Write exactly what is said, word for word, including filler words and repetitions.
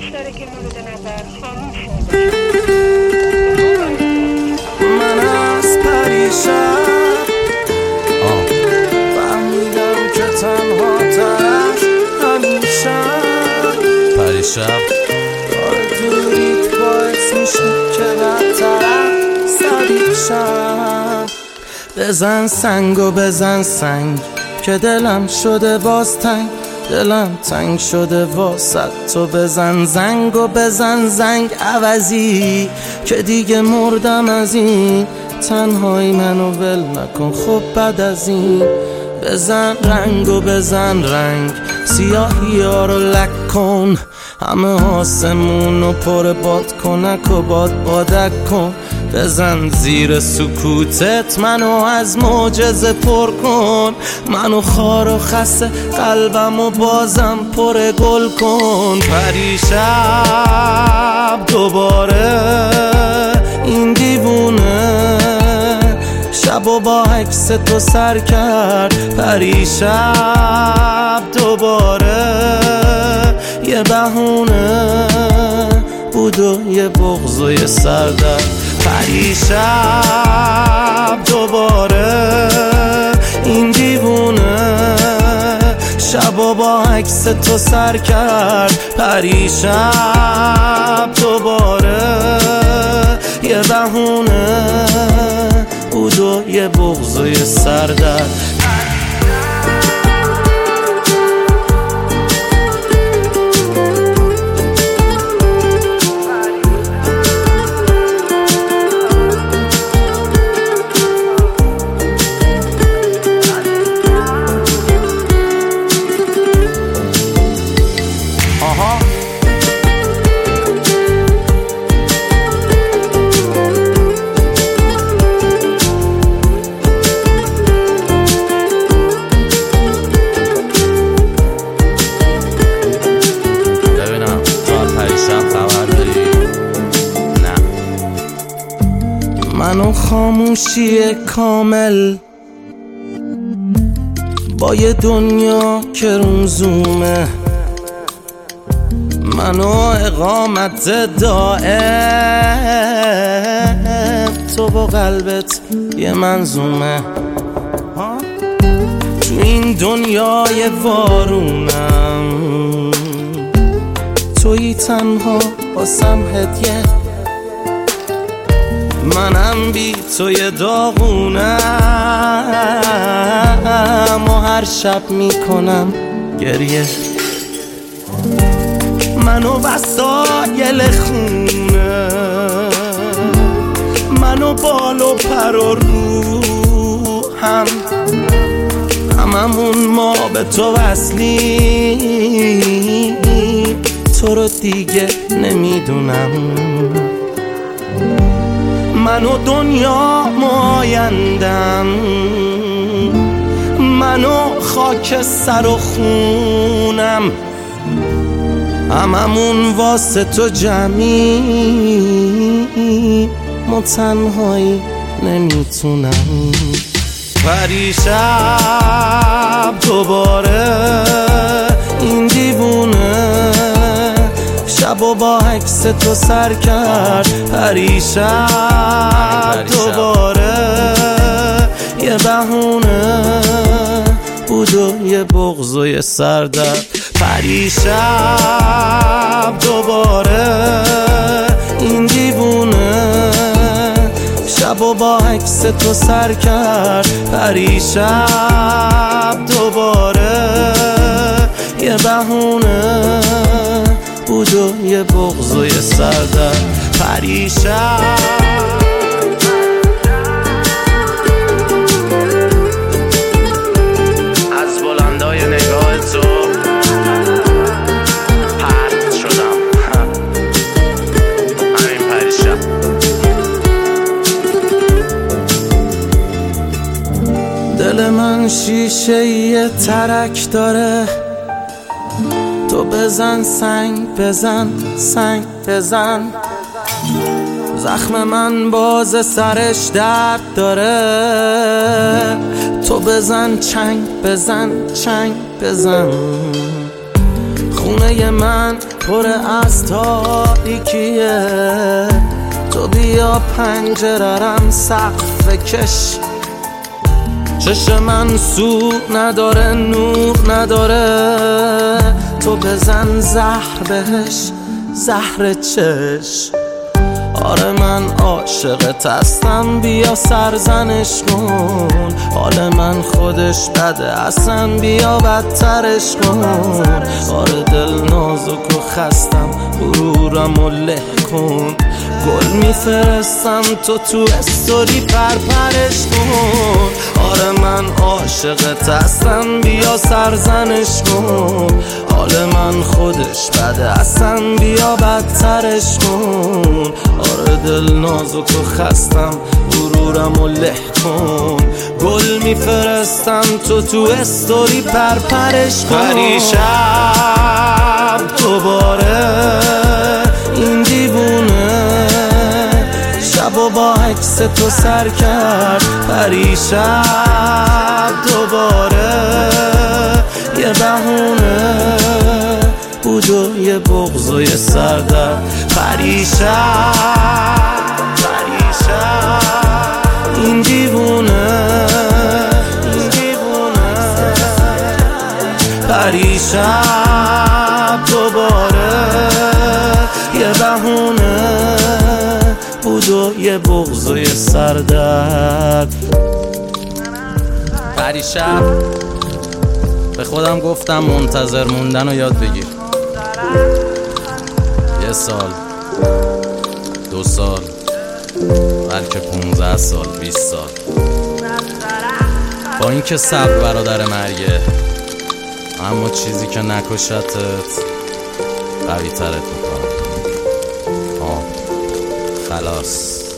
بیشتره که مورد نظر خاموش من از پریشب فهمیدم که تنها ترش همیشه پریشب دوریت باعث میشه که بدترم سریع شم. بزن سنگ و بزن سنگ که دلم شده باز تنگ، دلم تنگ شده واسه تو. بزن زنگ و بزن زنگ عوضی که دیگه مردم از این تنهایی، منو ول نکن خب بعد از این. بزن رنگ و بزن رنگ سیاهی ها رو لک کن، همه آسمون رو پر باد کنک و باد بادک کن. بزن زیر سکوتت منو از معجزه پر کن، منو خار و خسته قلبم و بازم پر گل کن. پریشب دوباره این دیوونه شب و با عکس تو سر کرد. پریشب دوباره یه بهونه بود و یه بغض و یه سردرد. پریشب دوباره این دیوونه شب و با عکس تو سر کرد. پریشب دوباره یه بهونه بود و یه بغض و یه سردرد. منو خاموشی کامل با یه دنیا که روزومه، منو اقامت دائم تو با قلبت یه منظومه. تو این دنیای وارونم توی تنها باسم هدیه، منم بی توی داغونم و هر شب میکنم گریه. منو وسایل خونه، منو بال و پر و روحم، هممون ما به تو وصلیم، تو رو دیگه نمیدونم. منو دنیا مایندم، منو خاک سر و خونم، هممون واسه تو جمعی، ما تنهایی نمیتونم. پریشب دوباره این دیوونه شب و با عکس تو سر کرد. پریشب دوباره یه بهونه بود و یه بغض و یه سردرد. پریشب دوباره این دیوونه شب و با عکس تو سر کرد. پریشب دوباره یه بهونه بود و یه بغض و یه سردرد. پریشب از بلندای نگاه تو پرت شدم. همین پریشب دل من شیشه یه ترک داره، تو بزن سنگ بزن سنگ بزن. زخم من باز سرش درد داره، تو بزن چنگ بزن چنگ بزن. خونه من پر از تاریکیه، تو بیا پنجره‌رم سقف کش. چشم من سو نداره نور نداره، تو بزن زهر بهش زهر چش. آره من عاشقت هستم بیا سرزنش کن، حال من خودش بده اصلا بیا بدترش کن. آره دل نازک و خستم غرورم و له کن، گل میفرستم تو تو استوری پرپرش کن. آره من عاشقت هستم بیا سرزنش کن، حال من خودش بده اصلا بیا بدترش کن. آره دل نازک و خستم غرورم و له کن، گل میفرستم تو تو استوری پرپرش کن. پریشب دوباره این دیوونه شب و با عکس تو سر کرد. پریشب دوباره یه بهونه بود و یه بغض و یه سردرد. پریشب پریشب این دیوونه این دیوونه پریشب دوباره یه بهونه بود و یه بغض و یه سردرد. پریشب به خودم گفتم منتظر موندن رو یاد بگیر. یه سال، دو سال، بلکه پونزده سال، بیست سال، با اینکه صبر برادر مرگه، اما چیزی که نکشتت قوی ترت میکنه. آه خلاص.